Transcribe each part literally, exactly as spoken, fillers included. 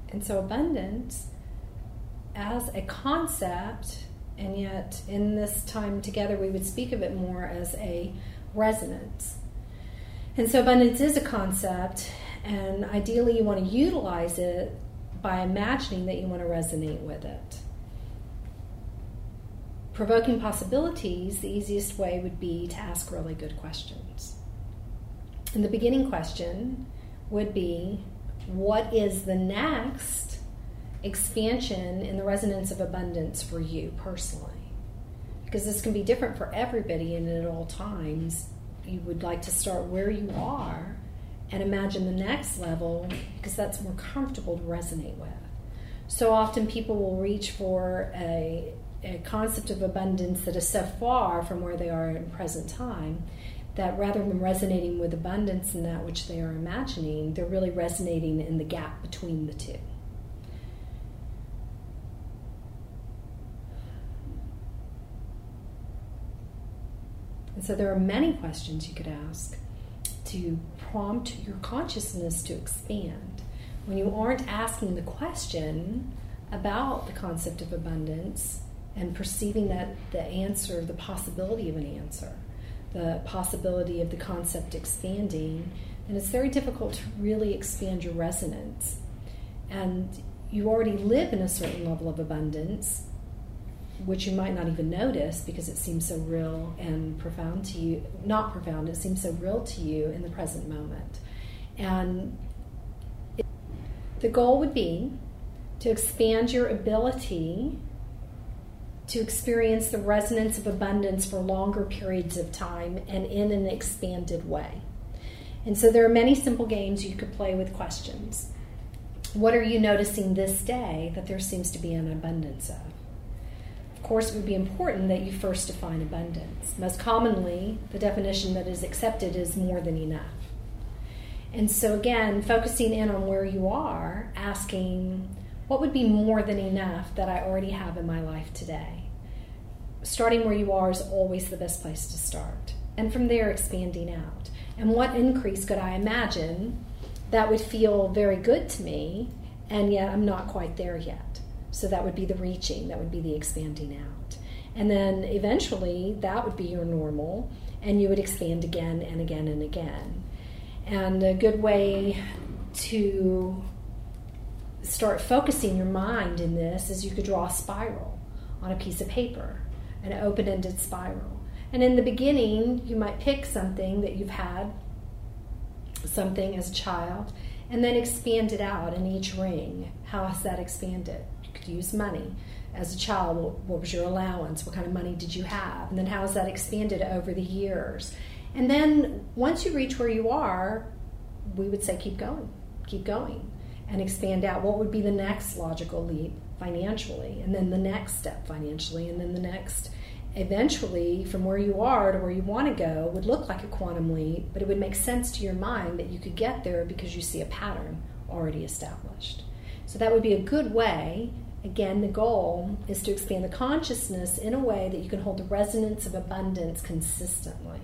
And so abundance as a concept, and yet in this time together we would speak of it more as a resonance. And so abundance is a concept, and ideally you want to utilize it by imagining that you want to resonate with it. Provoking possibilities, the easiest way would be to ask really good questions. And the beginning question would be, what is the next expansion in the resonance of abundance for you personally? Because this can be different for everybody, and at all times you would like to start where you are and imagine the next level, because that's more comfortable to resonate with. So often people will reach for a, a concept of abundance that is so far from where they are in present time that rather than resonating with abundance in that which they are imagining, they're really resonating in the gap between the two. And so there are many questions you could ask to prompt your consciousness to expand. When you aren't asking the question about the concept of abundance and perceiving that the answer, the possibility of an answer, the possibility of the concept expanding, then it's very difficult to really expand your resonance. And you already live in a certain level of abundance, which you might not even notice because it seems so real and profound to you. Not profound, it seems so real to you in the present moment. And it, the goal would be to expand your ability to experience the resonance of abundance for longer periods of time and in an expanded way. And so there are many simple games you could play with questions. What are you noticing this day that there seems to be an abundance of? Of course, it would be important that you first define abundance. Most commonly, the definition that is accepted is more than enough. And so again, focusing in on where you are, asking, what would be more than enough that I already have in my life today? Starting where you are is always the best place to start. And from there, expanding out. And what increase could I imagine that would feel very good to me, and yet I'm not quite there yet? So that would be the reaching, that would be the expanding out. And then eventually that would be your normal, and you would expand again and again and again. And a good way to start focusing your mind in this is you could draw a spiral on a piece of paper, an open-ended spiral. And in the beginning, you might pick something that you've had, something as a child, and then expand it out in each ring. How has that expanded? You could use money. As a child, what was your allowance? What kind of money did you have? And then how has that expanded over the years? And then once you reach where you are, we would say keep going, keep going, and expand out. What would be the next logical leap financially? And then the next step financially, and then the next. Eventually, from where you are to where you want to go would look like a quantum leap, but it would make sense to your mind that you could get there because you see a pattern already established. So that would be a good way. Again, the goal is to expand the consciousness in a way that you can hold the resonance of abundance consistently.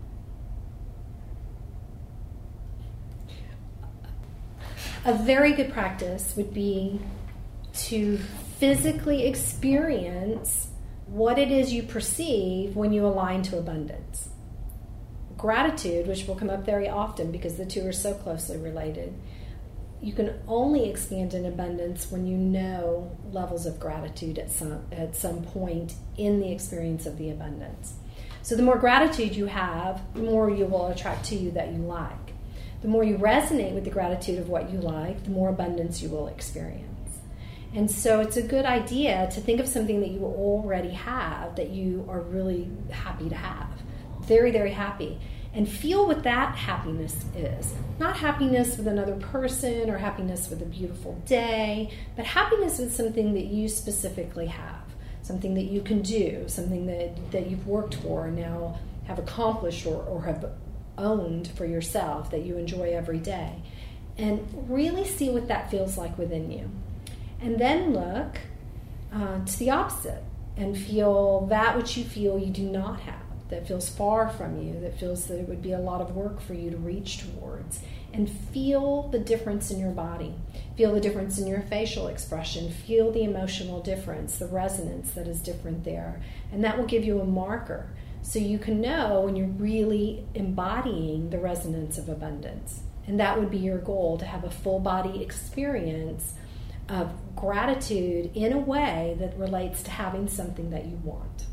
A very good practice would be to physically experience what it is you perceive when you align to abundance. Gratitude, which will come up very often because the two are so closely related, you can only expand in abundance when you know levels of gratitude at some at some point in the experience of the abundance. So the more gratitude you have, the more you will attract to you that you like. The more you resonate with the gratitude of what you like, the more abundance you will experience. And so it's a good idea to think of something that you already have that you are really happy to have. Very, very happy. And feel what that happiness is. Not happiness with another person or happiness with a beautiful day, but happiness with something that you specifically have. Something that you can do, something that, that you've worked for and now have accomplished or, or have owned for yourself that you enjoy every day. And really see what that feels like within you. And then look uh, to the opposite and feel that which you feel you do not have, that feels far from you, that feels that it would be a lot of work for you to reach towards. and feel the difference in your body. Feel the difference in your facial expression. Feel the emotional difference, the resonance that is different there. And that will give you a marker so you can know when you're really embodying the resonance of abundance. And that would be your goal, to have a full body experience of gratitude in a way that relates to having something that you want.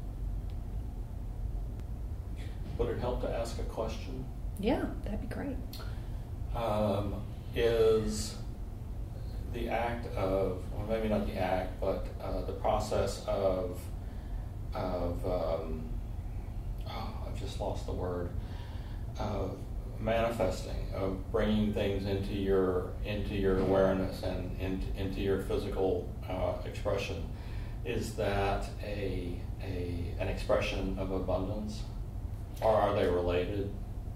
Would it help to ask a question? Yeah, that'd be great. Um, is the act of, well, maybe not the act, but uh, the process of, of um, oh, I've just lost the word, of manifesting, of bringing things into your into your awareness and into, into your physical uh, expression, is that a, a an expression of abundance, or are they related?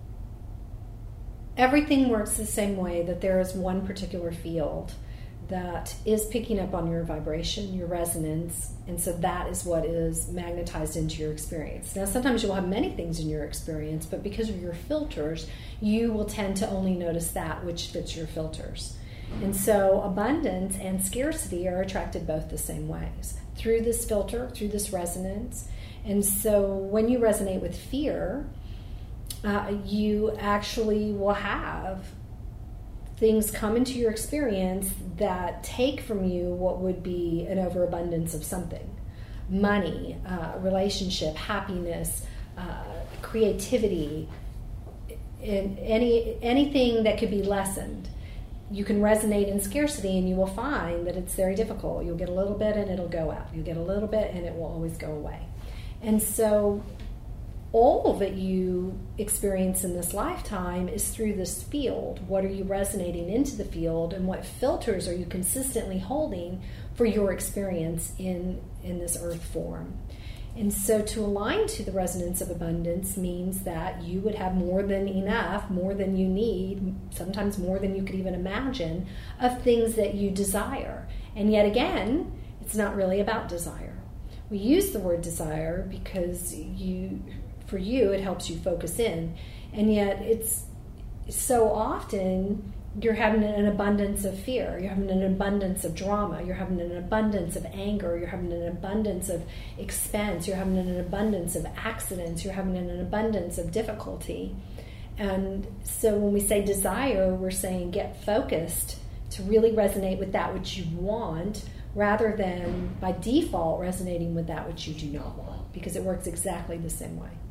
Everything works the same way, that there is one particular field that is picking up on your vibration, your resonance, and so that is what is magnetized into your experience. Now, sometimes you'll have many things in your experience, but because of your filters, you will tend to only notice that which fits your filters. And so abundance and scarcity are attracted both the same ways, through this filter, through this resonance. And so when you resonate with fear, uh, you actually will have things come into your experience that take from you what would be an overabundance of something. Money, uh, relationship, happiness, uh, creativity, in any anything that could be lessened. You can resonate in scarcity and you will find that it's very difficult. You'll get a little bit and it'll go out. You'll get a little bit and it will always go away. And so all that you experience in this lifetime is through this field. What are you resonating into the field, and what filters are you consistently holding for your experience in, in this earth form? And so to align to the resonance of abundance means that you would have more than enough, more than you need, sometimes more than you could even imagine, of things that you desire. And yet again, it's not really about desire. We use the word desire because you... for you, it helps you focus in. And yet it's so often you're having an abundance of fear. You're having an abundance of drama. You're having an abundance of anger. You're having an abundance of expense. You're having an abundance of accidents. You're having an abundance of difficulty. And so when we say desire, we're saying get focused to really resonate with that which you want, rather than by default resonating with that which you do not want, because it works exactly the same way.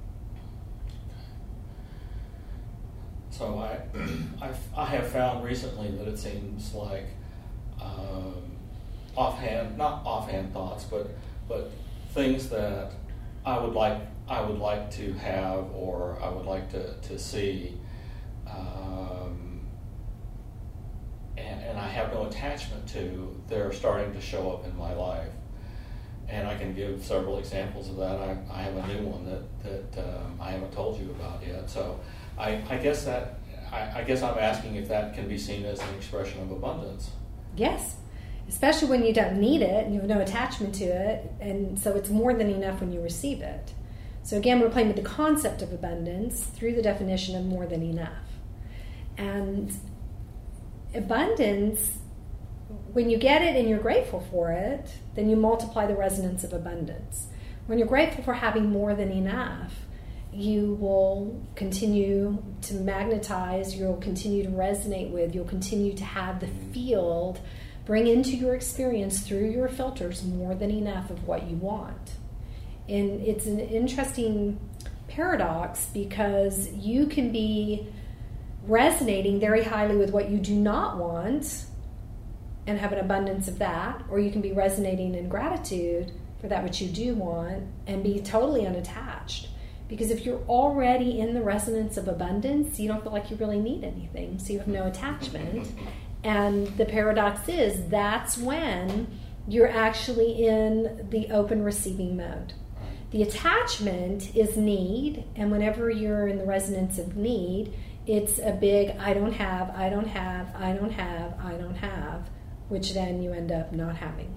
So I, I've, I have found recently that it seems like um, offhand, not offhand thoughts, but but things that I would like I would like to have, or I would like to to see, um, and, and I have no attachment to. They're starting to show up in my life, and I can give several examples of that. I, I have a new one that that um, I haven't told you about yet. So. I, I guess that I, I guess I'm asking if that can be seen as an expression of abundance. Yes, especially when you don't need it and you have no attachment to it, and so it's more than enough when you receive it. So again, we're playing with the concept of abundance through the definition of more than enough. And abundance, when you get it and you're grateful for it, then you multiply the resonance of abundance. When you're grateful for having more than enough, you will continue to magnetize, you'll continue to resonate with, you'll continue to have the field bring into your experience through your filters more than enough of what you want. And it's an interesting paradox, because you can be resonating very highly with what you do not want and have an abundance of that, or you can be resonating in gratitude for that which you do want and be totally unattached. Because if you're already in the resonance of abundance, you don't feel like you really need anything, so you have no attachment. And the paradox is that's when you're actually in the open receiving mode. The attachment is need, and whenever you're in the resonance of need, it's a big I don't have, I don't have, I don't have, I don't have, which then you end up not having.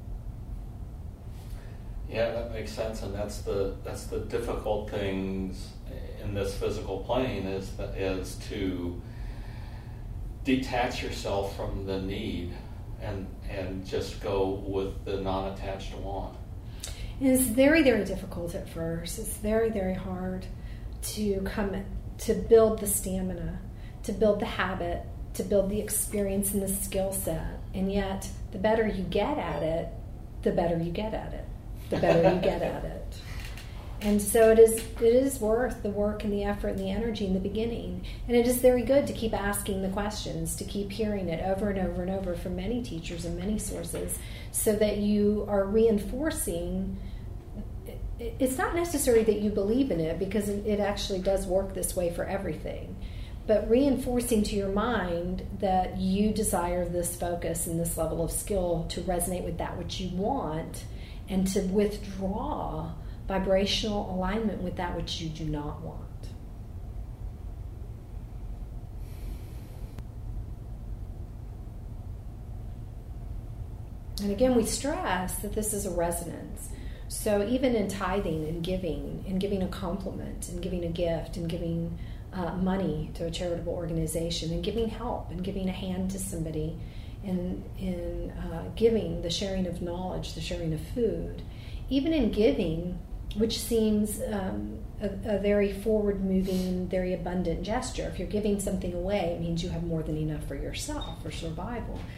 Yeah, that makes sense, and that's the that's the difficult things in this physical plane is that is to detach yourself from the need and and just go with the non-attached want. And it's very, very difficult at first. It's very, very hard to come to build the stamina, to build the habit, to build the experience and the skill set. And yet, the better you get at it, the better you get at it. The better you get at it. And so it is it is worth the work and the effort and the energy in the beginning. And it is very good to keep asking the questions, to keep hearing it over and over and over from many teachers and many sources, so that you are reinforcing. It's not necessary that you believe in it, because it actually does work this way for everything. But reinforcing to your mind that you desire this focus and this level of skill to resonate with that which you want, and to withdraw vibrational alignment with that which you do not want. And again, we stress that this is a resonance. So even in tithing and giving, and giving a compliment, and giving a gift, and giving uh, money to a charitable organization, and giving help, and giving a hand to somebody, and in uh, giving, the sharing of knowledge, the sharing of food, even in giving, which seems um, a, a very forward-moving, very abundant gesture. If you're giving something away, it means you have more than enough for yourself, for survival.